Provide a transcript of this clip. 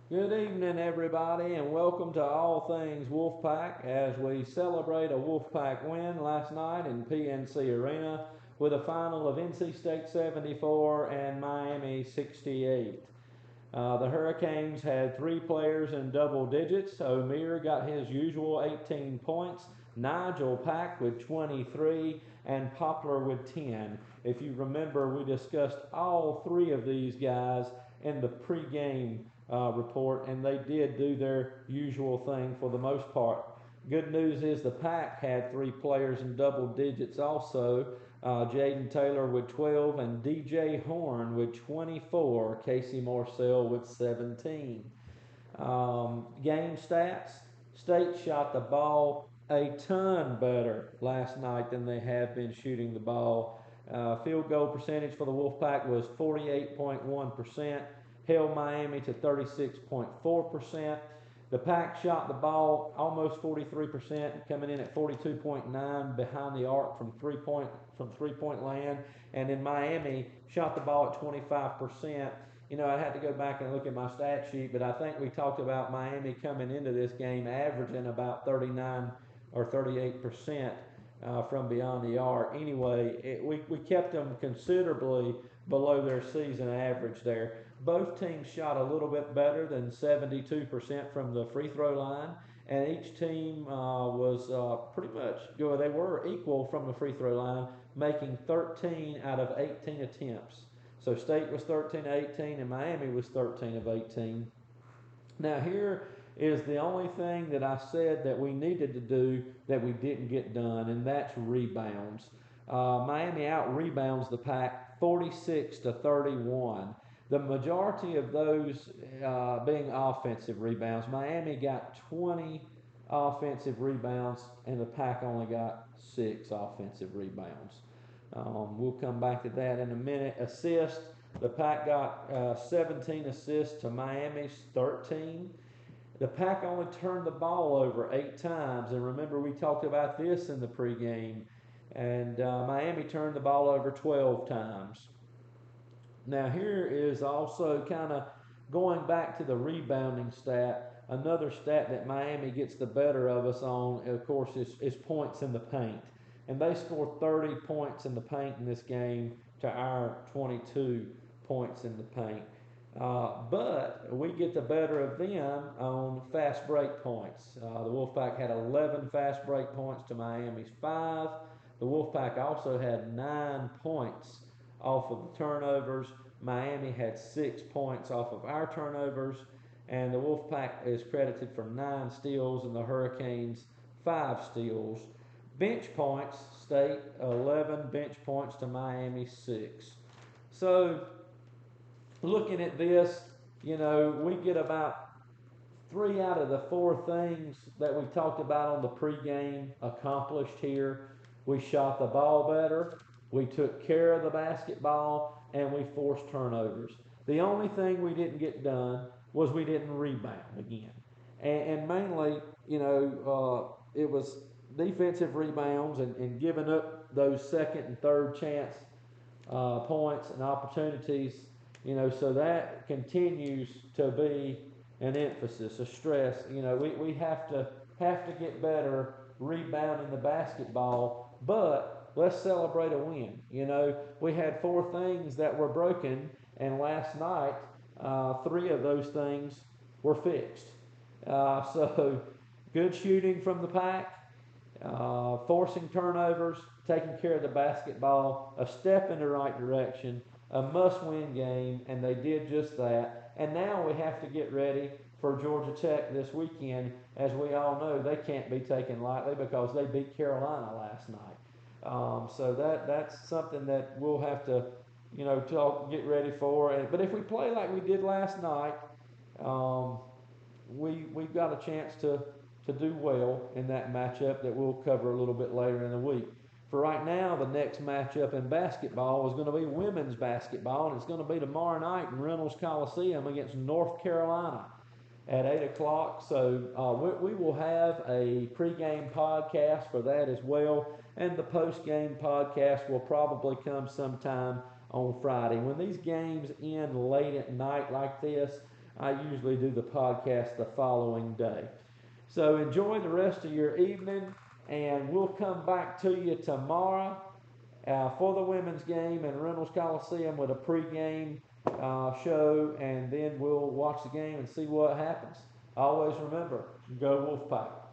Good evening, everybody, and welcome to All Things Wolfpack as we celebrate a Wolfpack win last night in PNC Arena with a final of NC State 74 and Miami 68. The Hurricanes had three players in double digits. O'Meara got his usual 18 points, Nigel Pack with 23, and Poplar with 10. If you remember, we discussed all three of these guys in the pregame report, and they did do their usual thing for the most part. Good news is the Pack had three players in double digits also. Jaden Taylor with 12 and DJ Horn with 24. Casey Marcel with 17. Game stats: State shot the ball a ton better last night than they have been shooting the ball. Field goal percentage for the Wolfpack was 48.1%, held Miami to 36.4%. The Pack shot the ball almost 43%, coming in at 42.9 behind the arc from three point land, and in Miami shot the ball at 25%. I had to go back and look at my stat sheet, but I think we talked about Miami coming into this game averaging about 39 or 38% from beyond the arc. Anyway, we kept them considerably below their season average there. Both teams shot a little bit better than 72% from the free throw line, and each team was pretty much, they were equal from the free throw line, making 13 out of 18 attempts. So State was 13 of 18, and Miami was 13 of 18. Now, here is the only thing that I said that we needed to do that we didn't get done, and that's rebounds. Miami out rebounds the Pack 46 to 31. The majority of those being offensive rebounds. Miami got 20 offensive rebounds, and the Pack only got 6 offensive rebounds. We'll come back to that in a minute. Assist: the Pack got 17 assists to Miami's 13. The Pack only turned the ball over 8 times, and remember we talked about this in the pregame. And Miami turned the ball over 12 times. Now here is also kind of going back to the rebounding stat. Another stat that Miami gets the better of us on, of course, is points in the paint. And they scored 30 points in the paint in this game to our 22 points in the paint. But we get the better of them on fast break points. The Wolfpack had 11 fast break points to Miami's 5. The Wolfpack also had 9 points off of the turnovers. Miami had 6 points off of our turnovers. And the Wolfpack is credited for 9 steals, and the Hurricanes 5 steals. Bench points: State 11 bench points to Miami 6. So looking at this, we get about 3 out of the 4 things that we talked about on the pregame accomplished here. We shot the ball better, we took care of the basketball, and we forced turnovers. The only thing we didn't get done was we didn't rebound again. And mainly, it was defensive rebounds and giving up those second and third chance points and opportunities. So that continues to be an emphasis, a stress. We have to get better rebounding the basketball, but let's celebrate a win. We had 4 things that were broken, and last night 3 of those things were fixed. So good shooting from the Pack, forcing turnovers, taking care of the basketball, a step in the right direction, a must-win game, and they did just that. And now we have to get ready for Georgia Tech this weekend. As we all know, they can't be taken lightly because they beat Carolina last night. So that's something that we'll have to, get ready for. But if we play like we did last night, we've got a chance to do well in that matchup that we'll cover a little bit later in the week. For right now, the next matchup in basketball is going to be women's basketball, and it's going to be tomorrow night in Reynolds Coliseum against North Carolina at 8 o'clock. So we will have a pregame podcast for that as well, and the postgame podcast will probably come sometime on Friday. When these games end late at night like this, I usually do the podcast the following day. So enjoy the rest of your evening, and we'll come back to you tomorrow for the women's game in Reynolds Coliseum with a pregame show, and then we'll watch the game and see what happens. Always remember, go Wolfpack.